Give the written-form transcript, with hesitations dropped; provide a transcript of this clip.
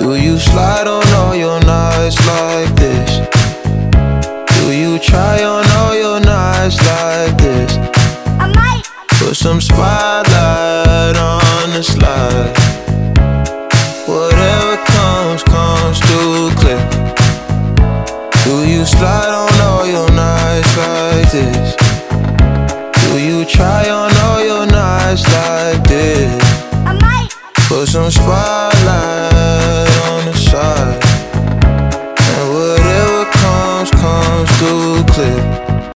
Do you slide on all your nights like this? Do you try on all your nights like this? I might Put some spotlight on the slide. Whatever comes, comes too clear. Do you slide on all your nights like this? Do you try on all your nights like this? I might Put some spotlight